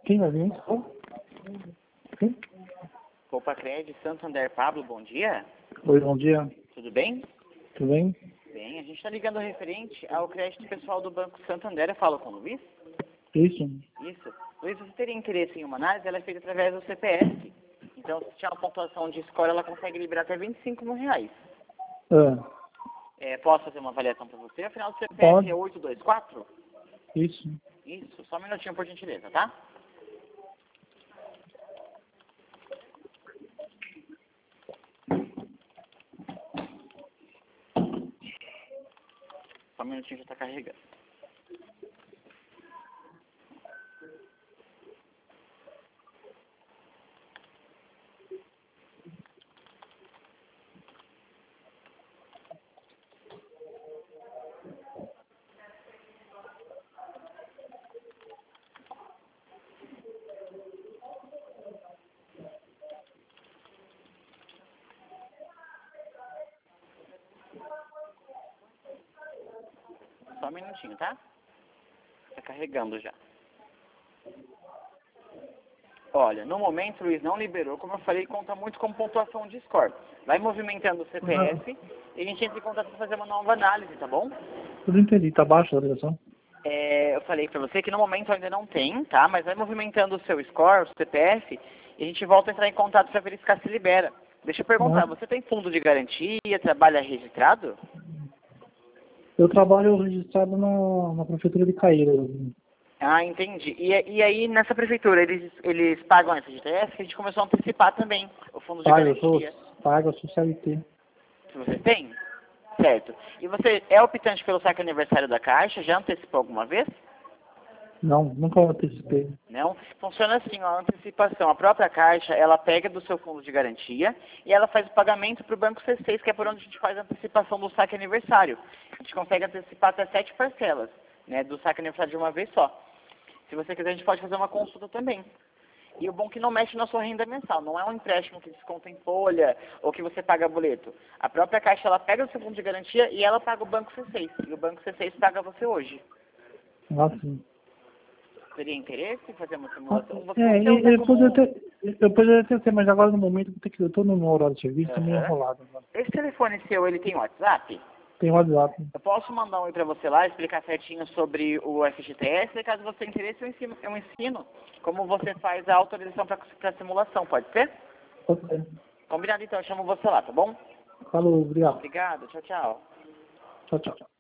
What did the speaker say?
Quem vai vir? Quem? Copacred, Santander. Pablo, bom dia. Oi, bom dia. Tudo bem? Tudo bem? Bem, a gente está ligando referente ao crédito pessoal do Banco Santander. Eu falo com o Luiz? Isso? Isso. Luiz, você teria interesse em uma análise? Ela é feita através do CPF. Então, se tiver uma pontuação de score, ela consegue liberar até R$ 25.000. Posso fazer uma avaliação para você? Afinal, o CPF Pode. é 824? Isso. Isso. Só um minutinho, por gentileza, tá? Só um minutinho, já está carregando. Só um minutinho, tá? Tá carregando já. Olha, no momento, Luiz, não liberou. Como eu falei, conta muito com pontuação de score. Vai movimentando o CPF e a gente entra em contato para fazer uma nova análise, tá bom? Tudo entendi. Tá baixo a ligação? Eu falei para você que no momento ainda não tem, tá? Mas vai movimentando o seu score, o CPF, e a gente volta a entrar em contato para verificar se libera. Deixa eu perguntar, você tem fundo de garantia, trabalha registrado? Eu trabalho registrado na prefeitura de Caíra. Ah, entendi. E aí, nessa prefeitura, eles pagam essa FGTS, que a gente começou a antecipar também o fundo de garantia. Eu sou CLT. Se você tem? Certo. E você é optante pelo saque aniversário da Caixa? Já antecipou alguma vez? Não, nunca antecipei. Não? Funciona assim, ó, a antecipação. A própria Caixa, ela pega do seu fundo de garantia e ela faz o pagamento para o Banco C6, que é por onde a gente faz a antecipação do saque aniversário. A gente consegue antecipar até 7 parcelas, né, do saque aniversário de uma vez só. Se você quiser, a gente pode fazer uma consulta também. E o bom é que não mexe na sua renda mensal. Não é um empréstimo que desconta em folha ou que você paga boleto. A própria Caixa, ela pega o seu fundo de garantia e ela paga o Banco C6. E o Banco C6 paga você hoje. Ah, sim. Teria interesse em fazer uma simulação? Eu poderia ter, mas agora no momento eu tô no meu horário de serviço, tô meio enrolado agora. Esse telefone seu, ele tem WhatsApp? Tem WhatsApp. Eu posso mandar um oi para você lá, explicar certinho sobre o FGTS, e caso você tenha interesse, eu ensino como você faz a autorização para simulação, pode ser? Pode ser. Combinado então, eu chamo você lá, tá bom? Falou, obrigado. Obrigado, tchau, tchau. Tchau, tchau.